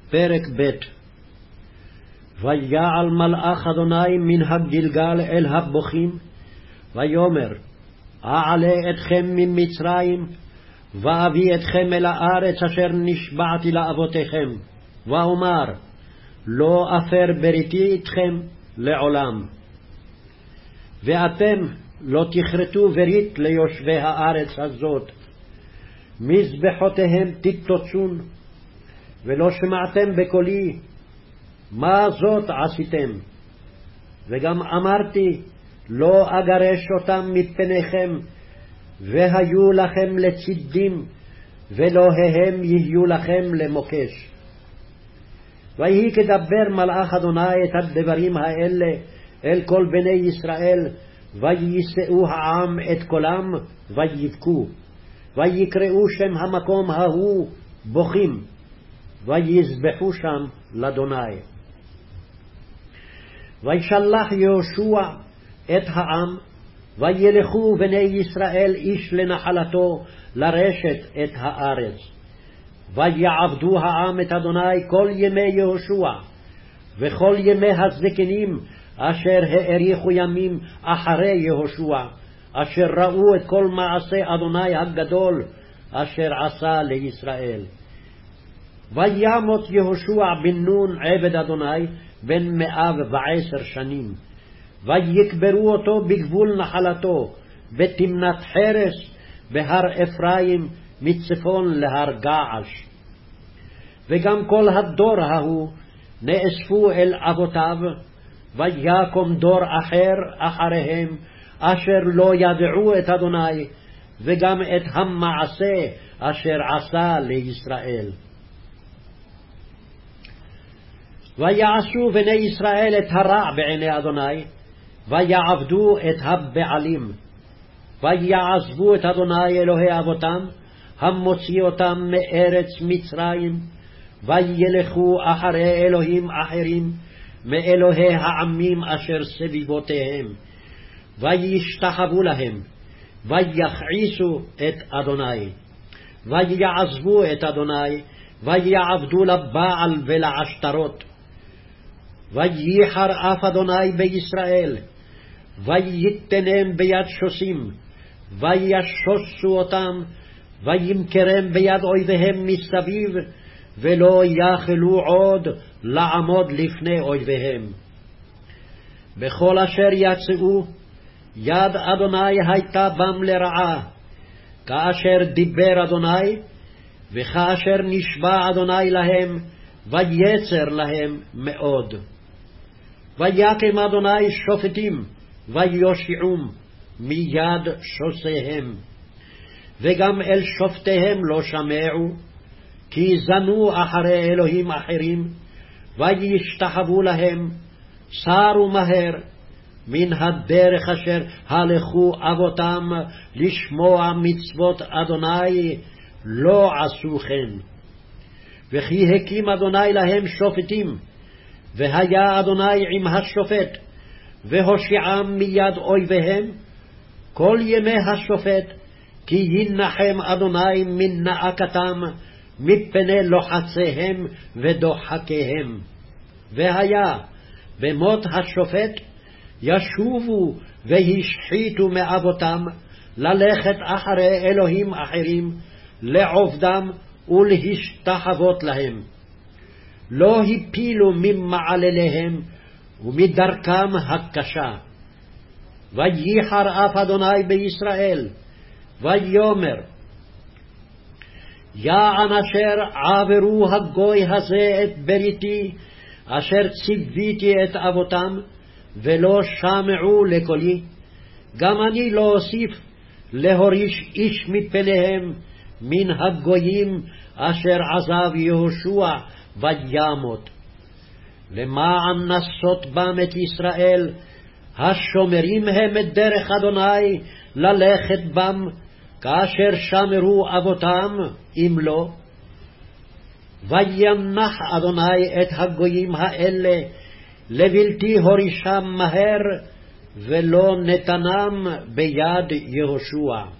פרק ב'. ויעל מלאך אדוני מן הגלגל אל הבוכים, ויאמר, אעלה אתכם ממצרים, ואביא אתכם אל הארץ אשר נשבעתי לאבותיכם, ואומר, לא אפר בריתי אתכם לעולם. ואתם לא תכרתו ברית ליושבי הארץ הזאת, מזבחותיהם תתוצון, ולא שמעתם בקולי, מה זאת עשיתם? וגם אמרתי, לא אגרש אותם מפניכם, והיו לכם לצדים, ולא הם יהיו לכם למוקש. ויהי כדבר מלאך אדוני את הדברים האלה אל כל בני ישראל, ויישאו העם את קולם, ויבכו, ויקראו שם המקום ההוא בוכים, ויזבחו שם לאדוני. וישלח יהושע את העם, וילכו בני ישראל איש לנחלתו לרשת את הארץ. ויעבדו העם את אדוני כל ימי יהושע, וכל ימי הזקנים אשר האריכו ימים אחרי יהושע, אשר ראו את כל מעשה אדוני הגדול אשר עשה לישראל. וימות יהושע בן נון עבד אדוני בן 110 שנים, ויקברו אותו בגבול נחלתו, בתמנת חרס בהר אפרים מצפון להר געש. וגם כל הדור ההוא נאספו אל אבותיו, ויקום דור אחר אחריהם, אשר לא ידעו את אדוני, וגם את המעשה אשר עשה לישראל. ויעשו בני ישראל את הרע בעיני אדוני, ויעבדו את הבעלים, ויעזבו את אדוני אלוהי אבותם, המוציא אותם מארץ מצרים, וילכו אחרי אלוהים אחרים, מאלוהי העמים אשר סביבותיהם, וישתחוו להם, ויכעיסו את אדוני, ויעזבו את אדוני, ויעבדו לבעל ולעשתרות. וייחר אף אדוני בישראל, וייתנם ביד שוסים, וישוסו אותם, וימכרם ביד אויביהם מסביב, ולא יכלו עוד לעמוד לפני אויביהם. בכל אשר יצאו, יד אדוני הייתה בם לרעה, כאשר דיבר אדוני, וכאשר נשבע אדוני להם, ויצר להם מאוד. ויקם אדוני שופטים, ויושיעום מיד שוסיהם. וגם אל שופטיהם לא שמעו, כי זנו אחרי אלוהים אחרים, וישתחוו להם, סרו מהר, מן הדרך אשר הלכו אבותם לשמוע מצוות אדוני, לא עשו כן. וכי הקים אדוני להם שופטים, והיה אדוני עם השופט, והושיעם מיד אויביהם, כל ימי השופט, כי ינחם אדוני מן נאקתם, מפני לוחציהם ודוחקיהם. והיה במות השופט, ישובו והשחיתו מאבותם, ללכת אחרי אלוהים אחרים, לעובדם ולהשתחוות להם. לא הפילו ממעלליהם ומדרכם הקשה. וייחר אף אדוני בישראל, ויאמר, יען אשר עברו הגוי הזה את בריתי, אשר ציוויתי את אבותם, ולא שמעו לקולי, גם אני לא אוסיף להוריש איש מפניהם, מן הגויים אשר עזב יהושע וימות. למען נסות בם את ישראל, השומרים הם את דרך אדוני ללכת בם, כאשר שמרו אבותם, אם לא. וינח אדוני את הגויים האלה, לבלתי הורישם מהר, ולא נתנם ביד יהושע.